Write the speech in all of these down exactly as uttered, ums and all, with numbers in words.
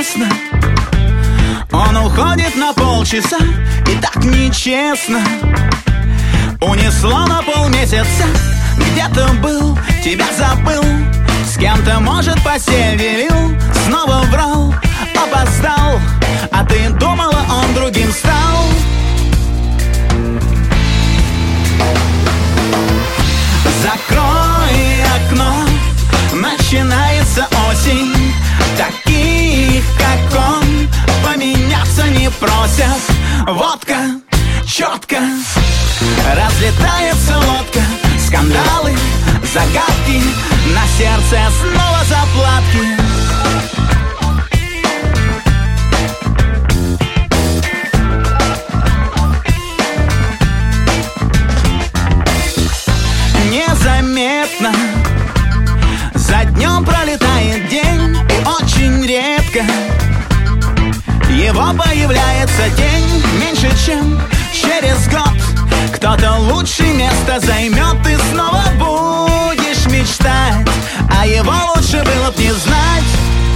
грустно. Он уходит на полчаса, и так нечестно. Унесло на полмесяца, где-то был, тебя забыл. С кем-то, может, постель делил, снова врал, опоздал. А ты думала, он другим стал. Закрой окно, начинается осень. Таких, как он, поменяться не просят. Водка, четко, разлетается лодка. Скандалы, загадки, на сердце снова заплатки. Незаметно за днем пролетает день, и очень редко его появляется тень. Меньше чем через год кто-то лучше место займет. Ты снова будешь мечтать, а его лучше было б не знать.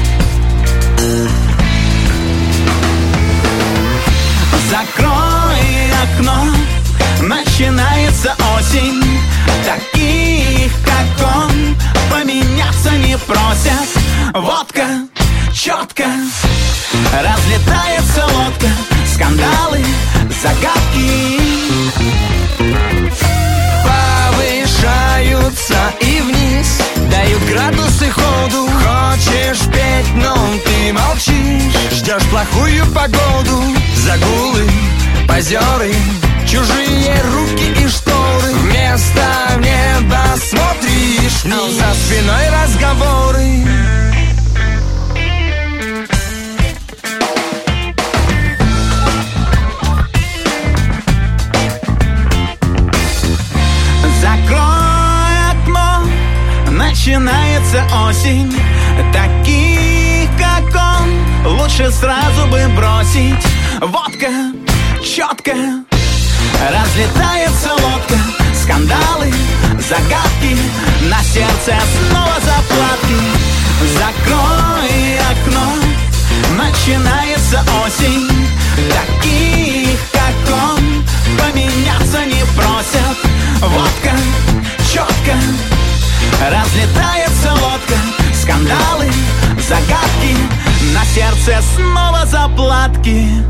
Закрой окно, начинается осень. Таких, как он, поменяться не просят. Водка, четко, разлетается лодка. Скандалы, загадки повышаются и вниз, дают градусы ходу. Хочешь петь, но ты молчишь. Ждешь плохую погоду. Загулы, позеры, чужие руки и шторы. Вместо неба смотришь, но за спиной разговоры. Закрой окно, начинается осень. Таких, как он, лучше сразу бы бросить. Водка, четко, разлетается лодка. Скандалы, загадки, на сердце снова заплатки. Закрой окно, начинается осень. Таких, как он, поменяться не просят. Водка, четко, разлетается лодка. Скандалы, загадки, на сердце снова заплатки.